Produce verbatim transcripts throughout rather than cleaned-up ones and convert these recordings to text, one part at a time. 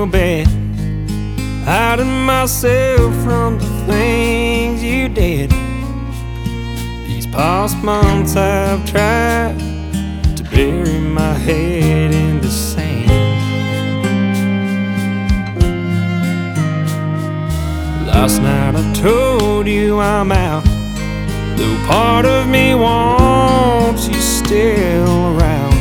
little bit, hiding myself from the things you did. These past months I've tried to bury my head in the sand. Last night I told you I'm out, though part of me wants you still around.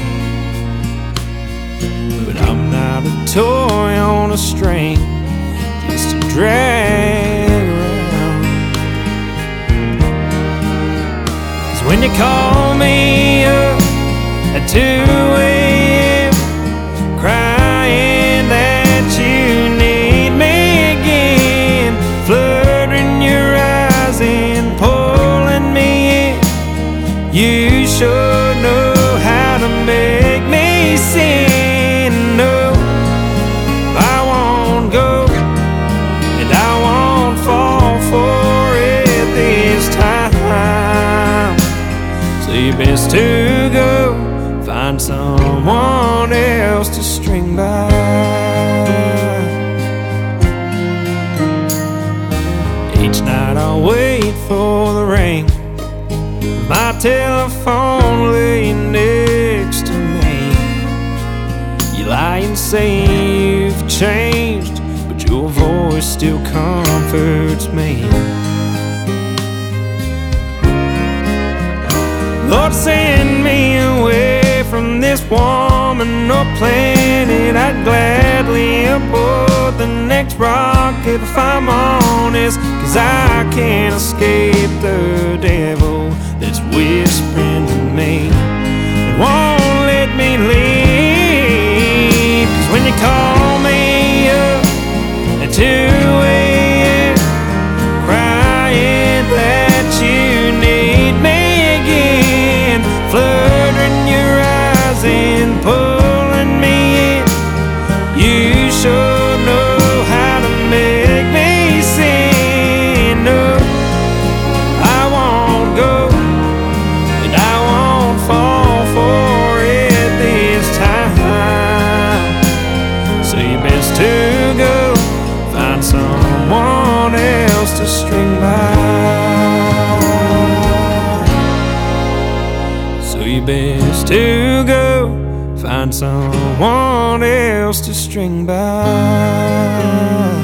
But I'm not a toy on a string, just to drag around. 'Cause when you call me up at two a m crying that you need me again, fluttering your eyes and pulling me in, you sure know how to make me sin. No, I won't go, and I won't fall for it this time. So you best to go find someone else to string by. Each night I wait for the ring, my telephone laying next to me. You lie and say you've changed, but your voice still comforts me. Lord, send me away from this woman or planet. I'd gladly aboard the next rocket if I'm honest, 'cause I can't escape the devil that's whispering to me. It won't let me leave. 'Cause when you call me up at two a m crying that you need me again, fluttering your eyes and pulling me in, you sure know how to make me sin. No, I won't go, and I won't fall for it this time. So you best to go find someone else to string by. So you best to go find someone else to string by.